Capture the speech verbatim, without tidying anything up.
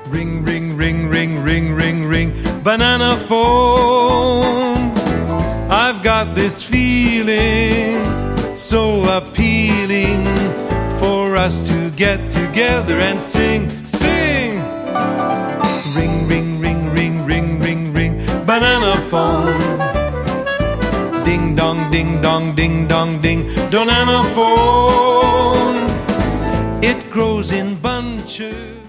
Ring, ring, ring, ring, ring, ring, ring, banana phone. I've got this feeling so appealing for us to get together and sing, sing. Ring, ring, ring, ring, ring, ring, ring, banana phone. Ding dong, ding dong, ding dong, ding, banana phone. It grows in bunches.